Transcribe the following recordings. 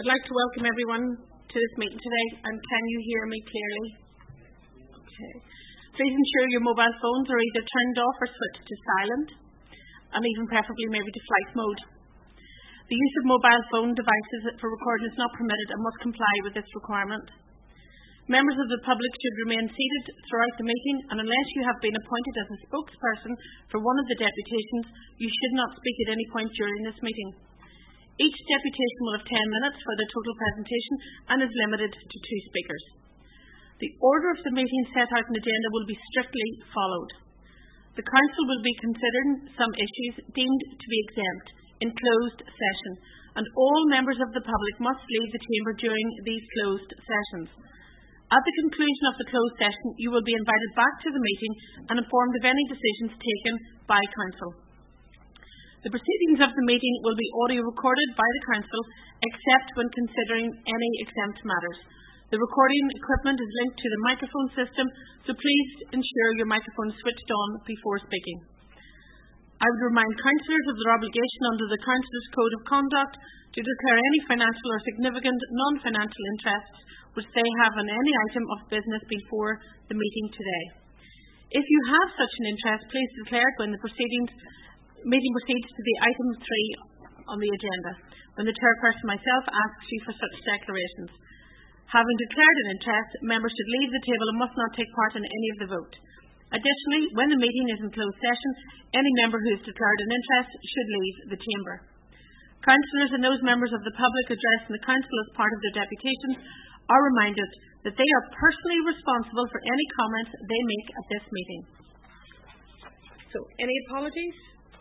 would like to welcome everyone to this meeting today, and can you hear me clearly? Okay. Please ensure your mobile phones are either turned off or switched to silent, and even preferably maybe to flight mode. The use of mobile phone devices for recording is not permitted and must comply with this requirement. Members of the public should remain seated throughout the meeting, and unless you have been appointed as a spokesperson for one of the deputations, you should not speak at any point during this meeting. Each deputation will have 10 minutes for the total presentation and is limited to 2 speakers. The order of the meeting set out in the agenda will be strictly followed. The Council will be considering some issues deemed to be exempt in closed session, and all members of the public must leave the chamber during these closed sessions. At the conclusion of the closed session, you will be invited back to the meeting and informed of any decisions taken by Council. The proceedings of the meeting will be audio recorded by the Council, except when considering any exempt matters. The recording equipment is linked to the microphone system, so please ensure your microphone is switched on before speaking. I would remind councillors of their obligation under the Councillors' Code of Conduct to declare any financial or significant non-financial interests which they have on any item of business before the meeting today. If you have such an interest, please declare it when the meeting proceeds to the item 3 on the agenda, when the chairperson myself asks you for such declarations. Having declared an interest, members should leave the table and must not take part in any of the vote. Additionally, when the meeting is in closed session, any member who has declared an interest should leave the chamber. Councillors and those members of the public addressing the Council as part of their deputations are reminded that they are personally responsible for any comments they make at this meeting. So, any apologies?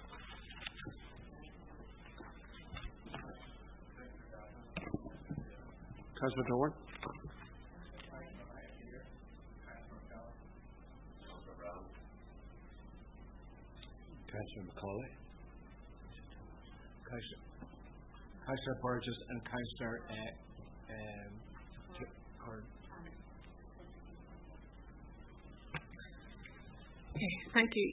Councillor Doran. Councillor Macaulay. Councillor Burgess and Councillor Okay, thank you.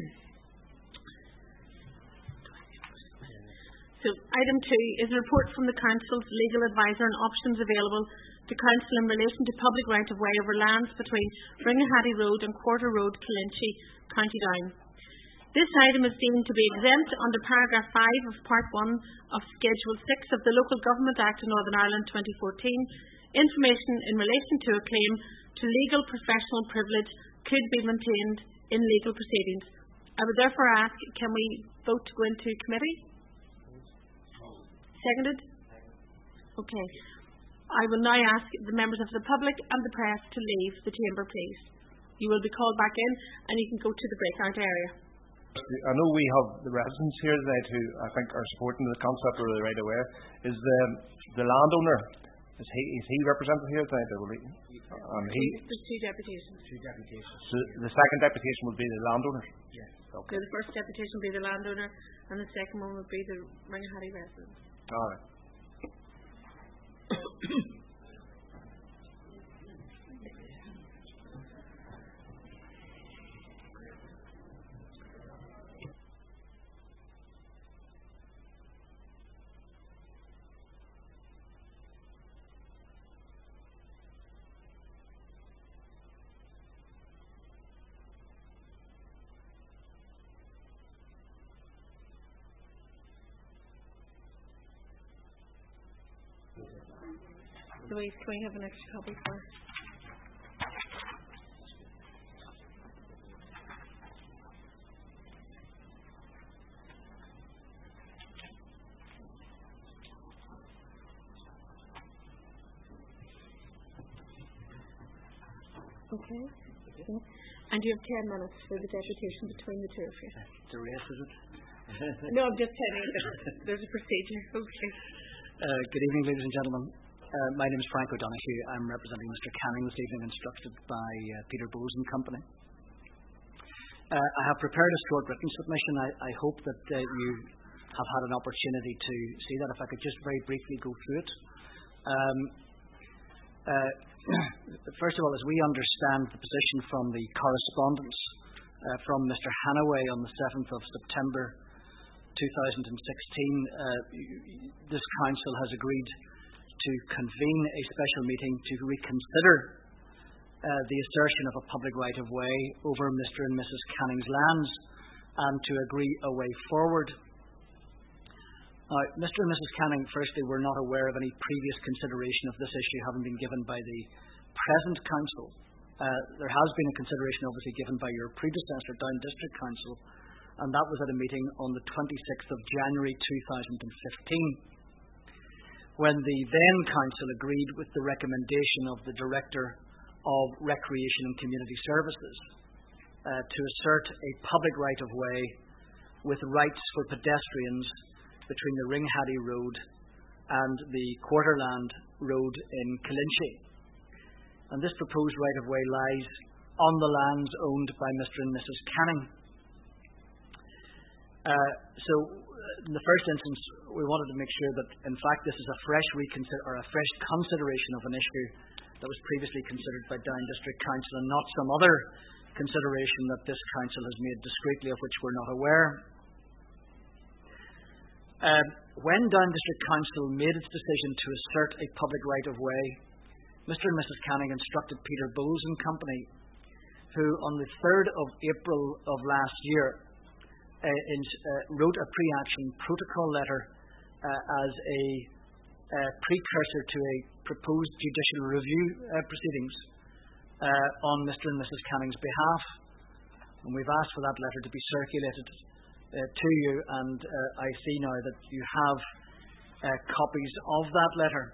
So, item 2 is a report from the Council's legal advisor on options available to Council in relation to public right-of-way over lands between Ringahatty Road and Quarter Road, Killinchy, County Down. This item is deemed to be exempt under paragraph 5 of part 1 of Schedule 6 of the Local Government Act of Northern Ireland 2014. Information in relation to a claim to legal professional privilege could be maintained in legal proceedings. I would therefore ask, can we vote to go into committee? Seconded? Okay. I will now ask the members of the public and the press to leave the chamber, please. You will be called back in and you can go to the breakout area. I know we have the residents here tonight who I think are supporting the concept really right away. Is the landowner, is he represented here tonight? There's 2 deputations. So the second deputation will be the landowner? Yes. Okay. So the first deputation will be the landowner and the second one will be the Ringahatty residents. All right. Louise, can we have an extra copy for us? Okay. And you have 10 minutes for the deputation between the 2 of you. The race, is it? No, I'm just telling you that there's a procedure. Okay. Good evening, ladies and gentlemen. My name is Frank O'Donoghue. I'm representing Mr. Canning this evening, instructed by Peter Bowes and Company. I have prepared a short written submission. I hope that you have had an opportunity to see that. If I could just very briefly go through it. First of all, as we understand the position from the correspondence from Mr. Hannaway on the 7th of September 2016, this Council has agreed to convene a special meeting to reconsider the assertion of a public right of way over Mr. and Mrs. Canning's lands and to agree a way forward. Now, Mr. and Mrs. Canning, firstly, were not aware of any previous consideration of this issue having been given by the present council. There has been a consideration, obviously, given by your predecessor, Down District Council, and that was at a meeting on the 26th of January 2015, when the then council agreed with the recommendation of the Director of Recreation and Community Services to assert a public right of way with rights for pedestrians between the Ringhatty Road and the Quarterland Road in Killinchy. And this proposed right of way lies on the lands owned by Mr. and Mrs. Canning. So, in the first instance, we wanted to make sure that, in fact, this is a fresh consideration of an issue that was previously considered by Down District Council and not some other consideration that this council has made discreetly of which we're not aware. When Down District Council made its decision to assert a public right of way, Mr. and Mrs. Canning instructed Peter Bowles and Company, who on the 3rd of April of last year wrote a pre-action protocol letter as a precursor to a proposed judicial review proceedings on Mr. and Mrs. Canning's behalf. And we've asked for that letter to be circulated to you, and I see now that you have copies of that letter.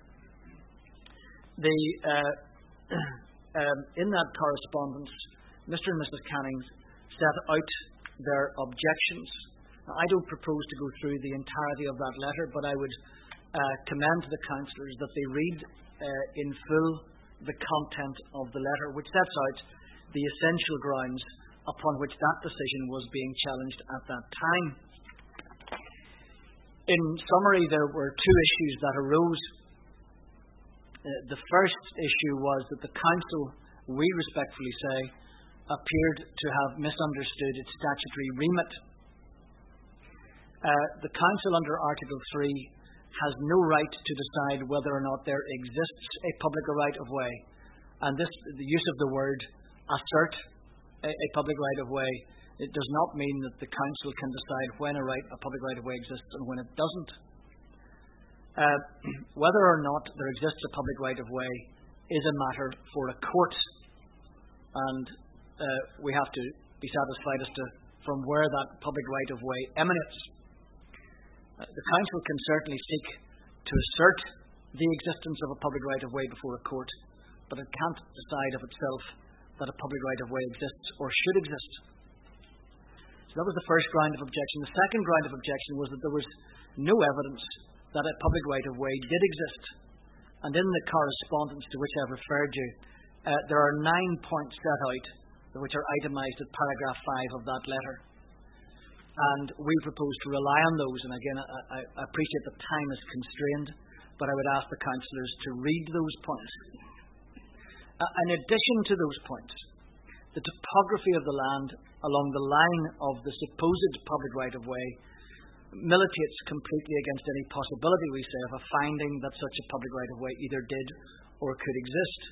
In that correspondence, Mr. and Mrs. Canning set out their objections. Now, I don't propose to go through the entirety of that letter, but I would commend to the councillors that they read in full the content of the letter, which sets out the essential grounds upon which that decision was being challenged at that time. In summary, there were two issues that arose. The first issue was that the council, we respectfully say, appeared to have misunderstood its statutory remit. The council under Article 3 has no right to decide whether or not there exists a public right of way, and the use of the word assert a public right of way, it does not mean that the council can decide when a public right of way exists and when it doesn't. Whether or not there exists a public right of way is a matter for a court, and we have to be satisfied as to from where that public right of way emanates. The council can certainly seek to assert the existence of a public right of way before a court, but it can't decide of itself that a public right of way exists or should exist. So that was the first ground of objection. The second ground of objection was that there was no evidence that a public right of way did exist. And in the correspondence to which I've referred you, there are 9 points set out which are itemised at paragraph 5 of that letter. And we propose to rely on those. And again, I appreciate that time is constrained, but I would ask the councillors to read those points. In addition to those points, the topography of the land along the line of the supposed public right of way militates completely against any possibility, we say, of a finding that such a public right of way either did or could exist.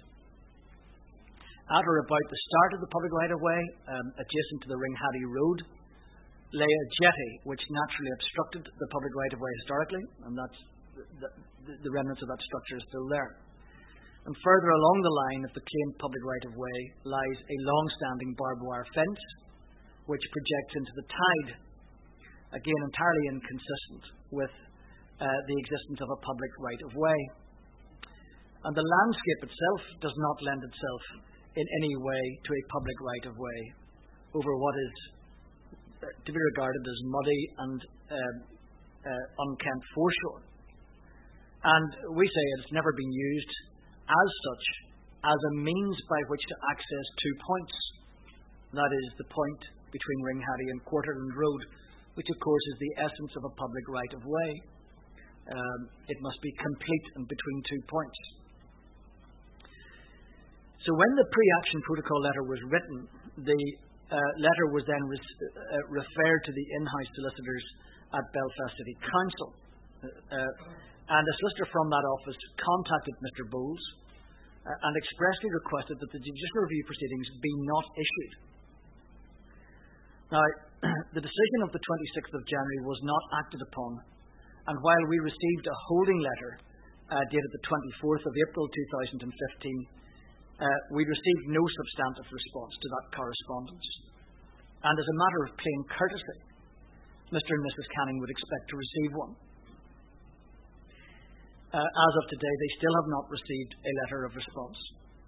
At or about the start of the public right of way, adjacent to the Ringhatty Road, lay a jetty which naturally obstructed the public right of way historically, and that's the remnants of that structure is still there. And further along the line of the claimed public right of way lies a long-standing barbed wire fence which projects into the tide, again entirely inconsistent with the existence of a public right of way. And the landscape itself does not lend itself in any way to a public right of way over what is to be regarded as muddy and unkempt foreshore. And we say it's never been used as such as a means by which to access 2 points. That is the point between Ringhatty and Quarterland Road, which of course is the essence of a public right of way. It must be complete and between 2 points. So when the pre-action protocol letter was written, the letter was then referred to the in-house solicitors at Belfast City Council. and a solicitor from that office contacted Mr. Bowles and expressly requested that the judicial review proceedings be not issued. Now, the decision of the 26th of January was not acted upon, and while we received a holding letter dated the 24th of April 2015, we received no substantive response to that correspondence. And as a matter of plain courtesy, Mr. and Mrs. Canning would expect to receive one. As of today, they still have not received a letter of response.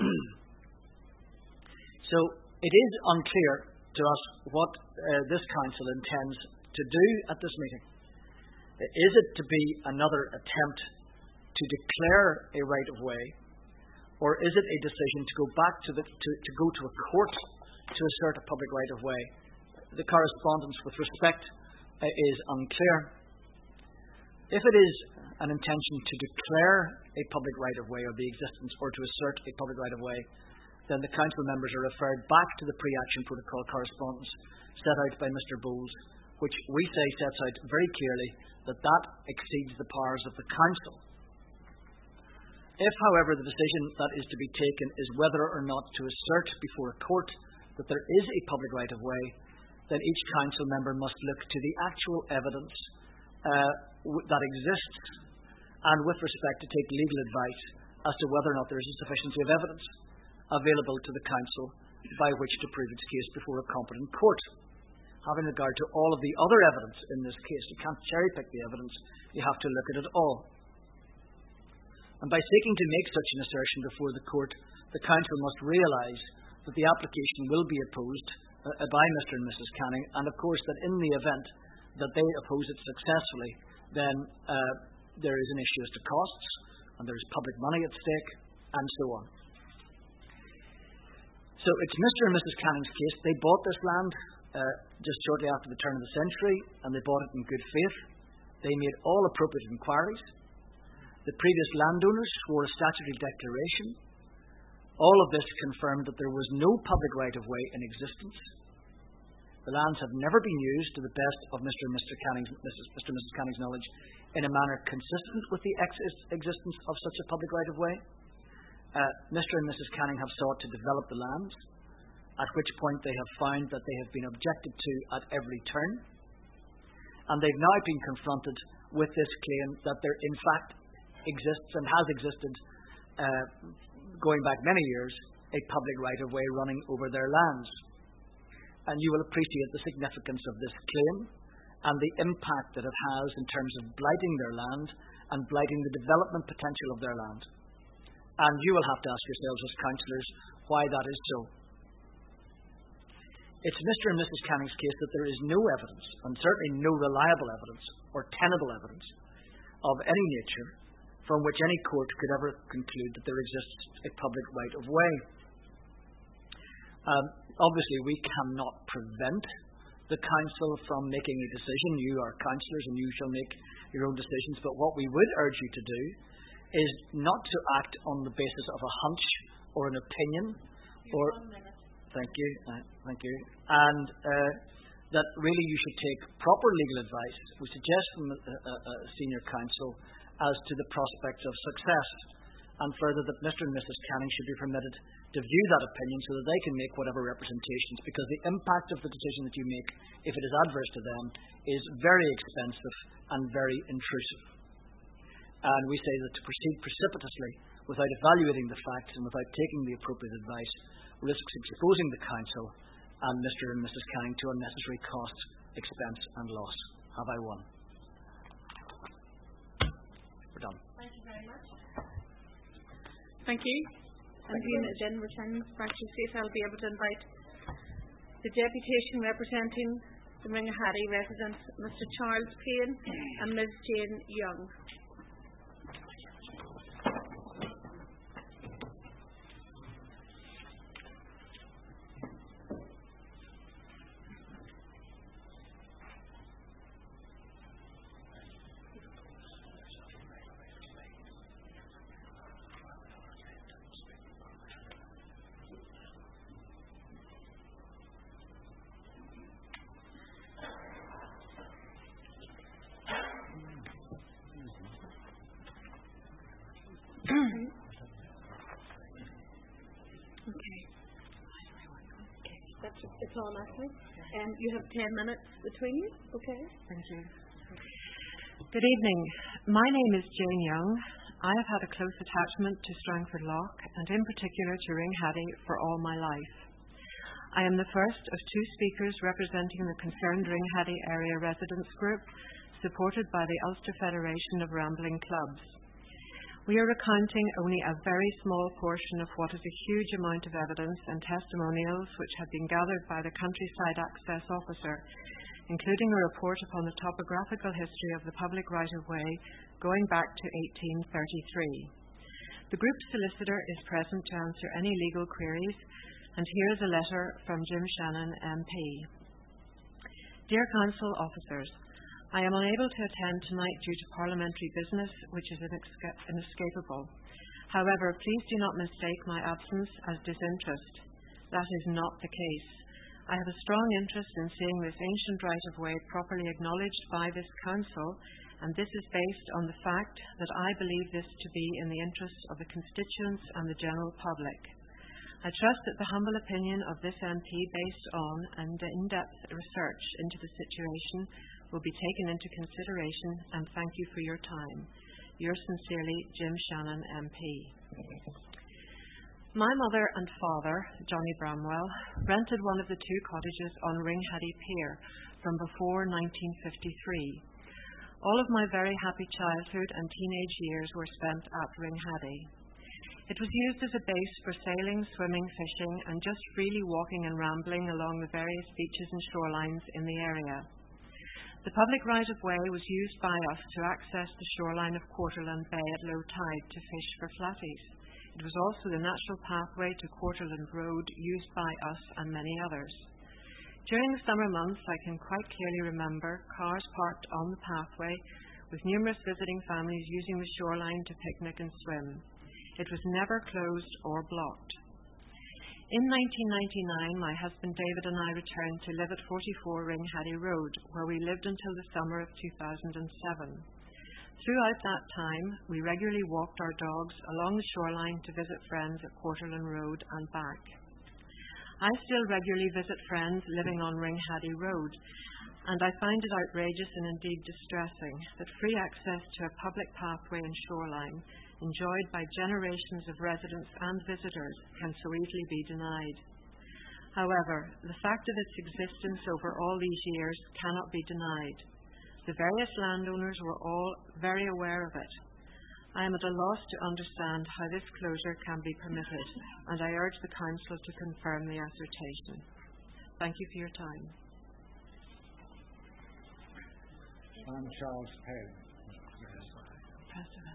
So it is unclear to us what this council intends to do at this meeting. Is it to be another attempt to declare a right of way, or is it a decision to go back to a court to assert a public right of way? The correspondence with respect is unclear. If it is an intention to declare a public right of way, or the existence, or to assert a public right of way, then the council members are referred back to the pre-action protocol correspondence set out by Mr. Bowles, which we say sets out very clearly that exceeds the powers of the council. If, however, the decision that is to be taken is whether or not to assert before a court that there is a public right of way, then each council member must look to the actual evidence that exists, and with respect to take legal advice as to whether or not there is a sufficiency of evidence available to the council by which to prove its case before a competent court. Having regard to all of the other evidence in this case, you can't cherry pick the evidence, you have to look at it all. And by seeking to make such an assertion before the court, the council must realise that the application will be opposed by Mr. and Mrs. Canning, and of course that in the event that they oppose it successfully, then there is an issue as to costs, and there is public money at stake, and so on. So it's Mr. and Mrs. Canning's case. They bought this land just shortly after the turn of the century, and they bought it in good faith. They made all appropriate inquiries. The previous landowners swore a statutory declaration. All of this confirmed that there was no public right of way in existence. The lands have never been used, to the best of Mr. and Mrs. Canning's knowledge, in a manner consistent with the existence of such a public right of way. Mr. and Mrs. Canning have sought to develop the lands, at which point they have found that they have been objected to at every turn, and they've now been confronted with this claim that there in fact exists and has existed, going back many years, a public right of way running over their lands. And you will appreciate the significance of this claim and the impact that it has in terms of blighting their land and blighting the development potential of their land. And you will have to ask yourselves as councillors why that is so. It's Mr. and Mrs. Canning's case that there is no evidence, and certainly no reliable evidence or tenable evidence of any nature from which any court could ever conclude that there exists a public right of way. Obviously, we cannot prevent the council from making a decision. You are councillors and you shall make your own decisions. But what we would urge you to do is not to act on the basis of a hunch or an opinion. Thank you. And that really you should take proper legal advice. We suggest from a senior counsel as to the prospects of success, and further that Mr. and Mrs. Canning should be permitted to view that opinion so that they can make whatever representations, because the impact of the decision that you make, if it is adverse to them, is very expensive and very intrusive. And we say that to proceed precipitously without evaluating the facts and without taking the appropriate advice risks exposing the council and Mr. and Mrs. Canning to unnecessary cost, expense and loss. Have I won? We're done. Thank you very much. Thank you. And then returning back to see if I'll be able to invite the deputation representing the Ringahari residents, Mr. Charles Payne and Ms. Jane Young. on, actually. You have 10 minutes between you, okay? Thank you. Good evening. My name is Jane Young. I have had a close attachment to Strangford Lough, and in particular to Ringhaddy, for all my life. I am the first of two speakers representing the concerned Ringhaddy Area Residents Group, supported by the Ulster Federation of Rambling Clubs. We are recounting only a very small portion of what is a huge amount of evidence and testimonials which have been gathered by the Countryside Access Officer, including a report upon the topographical history of the public right-of-way going back to 1833. The group's solicitor is present to answer any legal queries, and here is a letter from Jim Shannon MP. Dear Council Officers, I am unable to attend tonight due to parliamentary business, which is inescapable. However, please do not mistake my absence as disinterest. That is not the case. I have a strong interest in seeing this ancient right-of-way properly acknowledged by this Council, and this is based on the fact that I believe this to be in the interests of the constituents and the general public. I trust that the humble opinion of this MP based on and in-depth research into the situation will be taken into consideration, and thank you for your time. Yours sincerely, Jim Shannon MP. My mother and father, Johnny Bramwell, rented one of the two cottages on Ringhaddy Pier from before 1953. All of my very happy childhood and teenage years were spent at Ringhaddy. It was used as a base for sailing, swimming, fishing, and just freely walking and rambling along the various beaches and shorelines in the area. The public right-of-way was used by us to access the shoreline of Quarterland Bay at low tide to fish for flatties. It was also the natural pathway to Quarterland Road used by us and many others. During the summer months, I can quite clearly remember cars parked on the pathway with numerous visiting families using the shoreline to picnic and swim. It was never closed or blocked. In 1999, my husband David and I returned to live at 44 Ringhaddy Road, where we lived until the summer of 2007. Throughout that time, we regularly walked our dogs along the shoreline to visit friends at Quarterland Road and back. I still regularly visit friends living on Ringhaddy Road, and I find it outrageous and indeed distressing that free access to a public pathway and shoreline enjoyed by generations of residents and visitors can so easily be denied. However, the fact of its existence over all these years cannot be denied. The various landowners were all very aware of it. I am at a loss to understand how this closure can be permitted, and I urge the Council to confirm the assertion. Thank you for your time. I'm Charles Palin. President.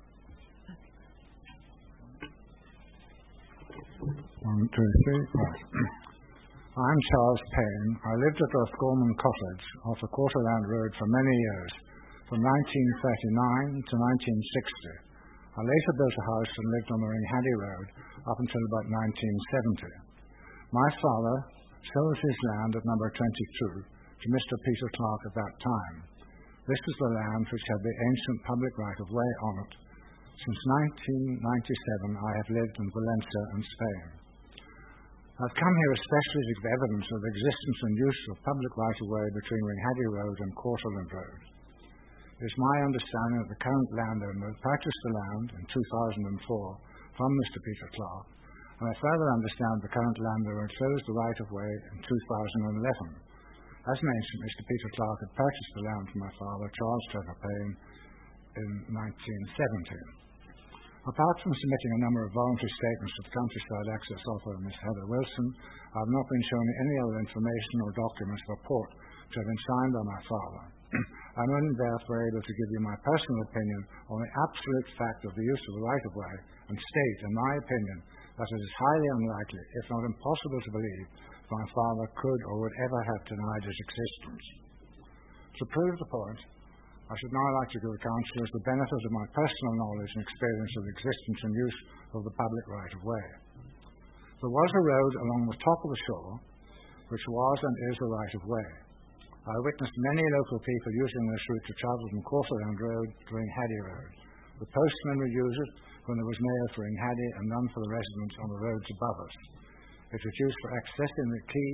I'm Charles Payne. I lived at Roscommon Cottage off the Quarterland Road for many years, from 1939 to 1960. I later built a house and lived on the Ringhaddy Road up until about 1970. My father sold his land at number 22 to Mr. Peter Clark at that time. This is the land which had the ancient public right-of-way on it. Since 1997, I have lived in Valencia and Spain. I've come here especially to give evidence of the existence and use of public right-of-way between Ringhaddy Road and Quarterland Road. It is my understanding that the current landowner purchased the land in 2004 from Mr. Peter Clark, and I further understand the current landowner closed the right-of-way in 2011. As mentioned, Mr. Peter Clark had purchased the land from my father, Charles Trevor Payne, in 1970. Apart from submitting a number of voluntary statements to the Countryside Access Officer, Ms. Heather Wilson, I have not been shown any other information or documents or report to have been signed by my father. I'm only therefore able to give you my personal opinion on the absolute fact of the use of the right-of-way and state, in my opinion, that it is highly unlikely, if not impossible to believe, that my father could or would ever have denied its existence. To prove the point, I should now like to give the councillors the benefit of my personal knowledge and experience of the existence and use of the public right-of-way. There was a road along the top of the shore, which was and is a right-of-way. I witnessed many local people using this route to travel from Quarterland Road to Ringhaddy Road. The postmen would use it when there was mail for Ringhaddy and none for the residents on the roads above us. It was used for accessing the quay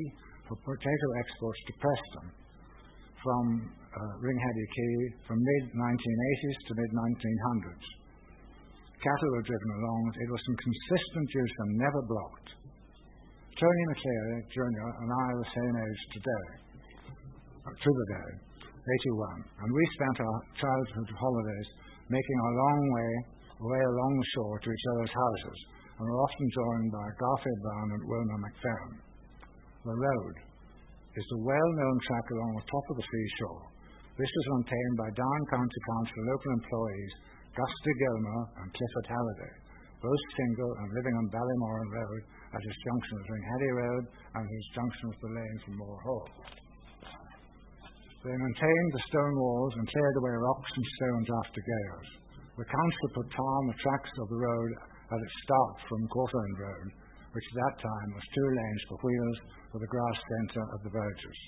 for potato exports to Preston from Ringheady Quay from mid-1980s to mid-1900s. Cattle were driven along. It was in consistent use and never blocked. Tony McCleary Jr. and I are the same age today, to the day, 81, and we spent our childhood holidays making our long way along the shore to each other's houses, and were often joined by Garfield Brown and Wilma McFerrin. The road is the well-known track along the top of the seashore. This was maintained by Down County Council local employees Gusty Gilmer and Clifford Halliday, both single and living on Ballymoran Road at its junction with Ringheady Road and its junction with the lane from Moore Hall. They maintained the stone walls and cleared away rocks and stones after gales. The council put tar on the tracks of the road at its start from Cortland Road, which at that time was 2 lanes for wheels for the grass centre of the Burgess.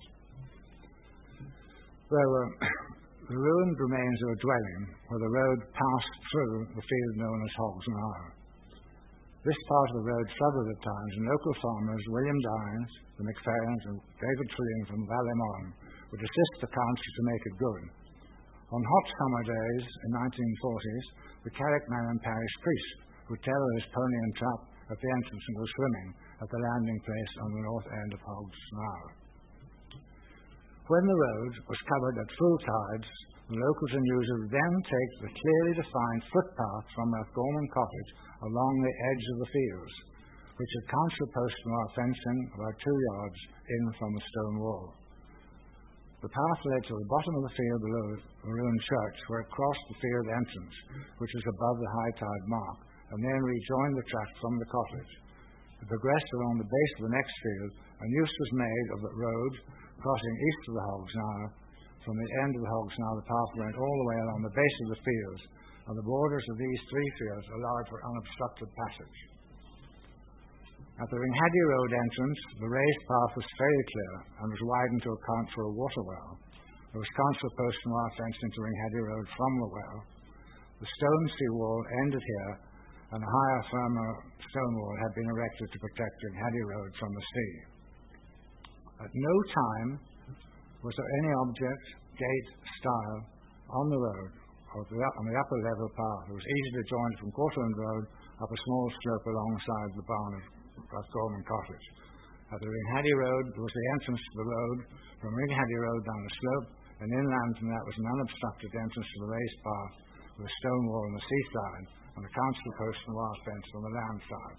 There were the ruined remains of a dwelling where the road passed through the field known as Hogs Knowe. This part of the road flooded at times, and local farmers William Dines, the McFerrins, and David Trilling from Ballymoran would assist the council to make it good. On hot summer days in 1940s, the Carrickmannum parish priest would tether his pony and trap at the entrance and go swimming at the landing place on the north end of Hogs Knowe. When the road was covered at full tides, the locals and users would then take the clearly defined footpath from Rathgorman Cottage along the edge of the fields, which had council posts and our fencing about 2 yards in from the stone wall. The path led to the bottom of the field below the ruined church, where it crossed the field entrance, which was above the high tide mark, and then rejoined the track from the cottage. It progressed along the base of the next field, and use was made of the road crossing east of the Hogs Knowe. From the end of the Hogs Knowe, the path went all the way along the base of the fields, and the borders of these 3 fields allowed for unobstructed passage. At the Ringheady Road entrance, the raised path was very clear and was widened to account for a water well. There was council posts and wire fencing to Ringheady Road from the well. The stone sea wall ended here, and a higher, firmer stone wall had been erected to protect Ringheady Road from the sea. At no time was there any object, gate, stile on the road or on the upper level path. It was easily joined from Cortland Road up a small slope alongside the barn of Rathgorman Cottage. At the Ringheady Road there was the entrance to the road from Ringheady Road down the slope, and inland from that was an unobstructed entrance to the raised path with a stone wall on the seaside and a council post and wire fence on the land side.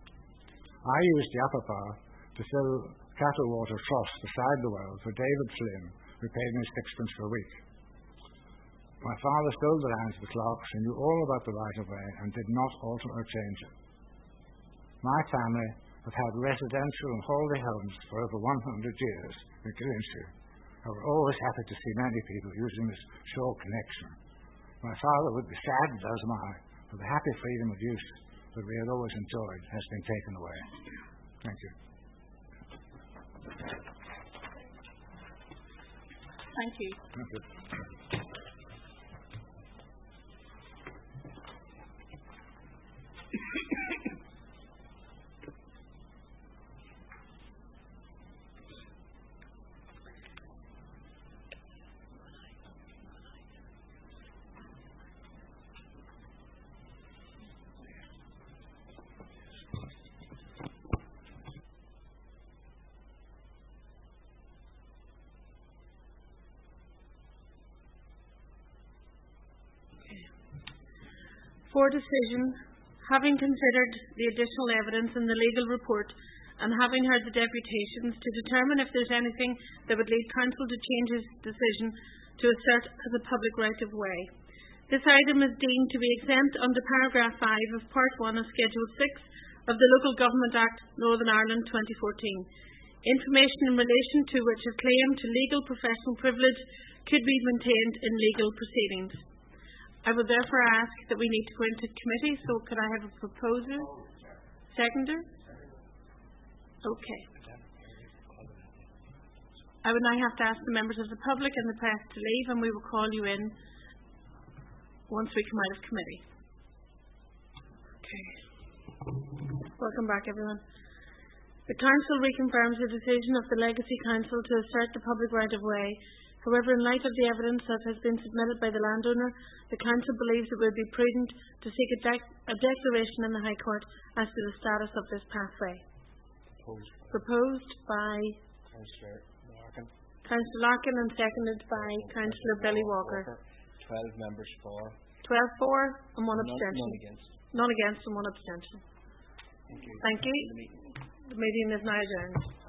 I used the upper path to fill cattle water troughs beside the well for David Flynn, who paid me 6pence per week. My father sold the land to the Clarks and knew all about the right-of-way and did not alter or change it. My family have had residential and holiday homes for over 100 years in Killinshew. I was always happy to see many people using this short connection. My father would be saddened, as am I, for the happy freedom of use that we had always enjoyed has been taken away. Thank you. Thank you. Thank you. For decision, having considered the additional evidence in the legal report and having heard the deputations, to determine if there's anything that would lead council to change his decision to assert as a public right of way. This item is deemed to be exempt under paragraph 5 of part 1 of schedule 6 of the Local Government Act Northern Ireland 2014. Information in relation to which a claim to legal professional privilege could be maintained in legal proceedings. I would therefore ask that we need to go into committee, so could I have a proposer? Seconder? Okay. I would now have to ask the members of the public and the press to leave, and we will call you in once we come out of committee. Okay. Welcome back, everyone. The Council reconfirms the decision of the Legacy Council to assert the public right of way. However, in light of the evidence that has been submitted by the landowner, the Council believes it would be prudent to seek a declaration in the High Court as to the status of this pathway. Proposed by Councillor Larkin and seconded by Councillor Billy Walker. 12 members for. 12 for and 1 abstention. None against. None against and 1 abstention. Thank you. Thank you. The meeting is now adjourned.